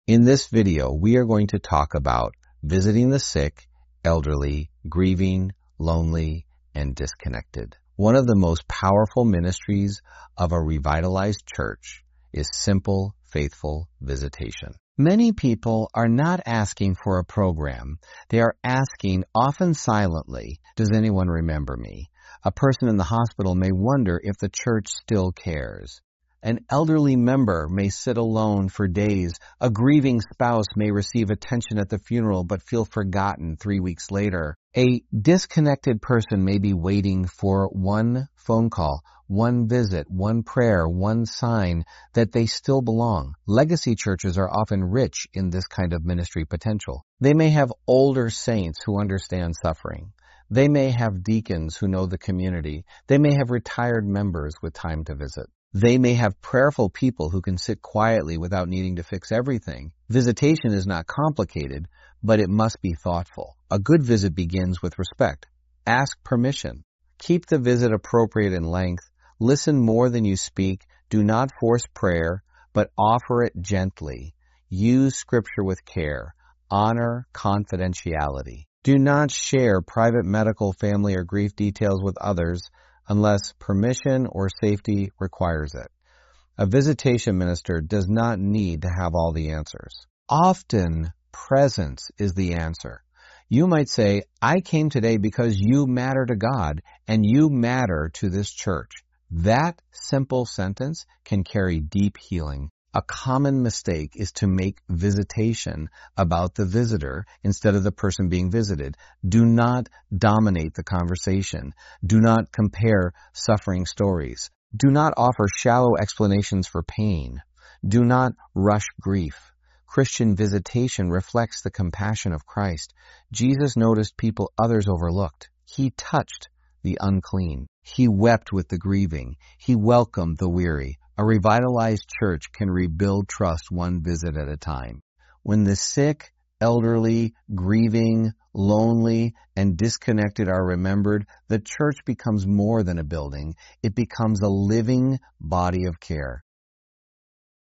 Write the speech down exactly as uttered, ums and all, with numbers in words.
In this video, we are going to talk about visiting the sick, elderly, grieving, lonely, and disconnected. One of the most powerful ministries of a revitalized church is simple, faithful visitation. Many people are not asking for a program. They are asking, often silently, does anyone remember me? A person in the hospital may wonder if the church still cares. An elderly member may sit alone for days. A grieving spouse may receive attention at the funeral but feel forgotten three weeks later. A disconnected person may be waiting for one phone call, one visit, one prayer, one sign that they still belong. Legacy churches are often rich in this kind of ministry potential. They may have older saints who understand suffering. They may have deacons who know the community. They may have retired members with time to visit. They may have prayerful people who can sit quietly without needing to fix everything. Visitation is not complicated, but it must be thoughtful. A good visit begins with respect. Ask permission. Keep the visit appropriate in length. Listen more than you speak. Do not force prayer, but offer it gently. Use scripture with care. Honor confidentiality. Do not share private medical, family, or grief details with others unless permission or safety requires it. A visitation minister does not need to have all the answers. Often, presence is the answer. You might say, I came today because you matter to God and you matter to this church. That simple sentence can carry deep healing. A common mistake is to make visitation about the visitor instead of the person being visited. Do not dominate the conversation. Do not compare suffering stories. Do not offer shallow explanations for pain. Do not rush grief. Christian visitation reflects the compassion of Christ. Jesus noticed people others overlooked. He touched the unclean. He wept with the grieving. He welcomed the weary. A revitalized church can rebuild trust one visit at a time. When the sick, elderly, grieving, lonely, and disconnected are remembered, the church becomes more than a building. It becomes a living body of care.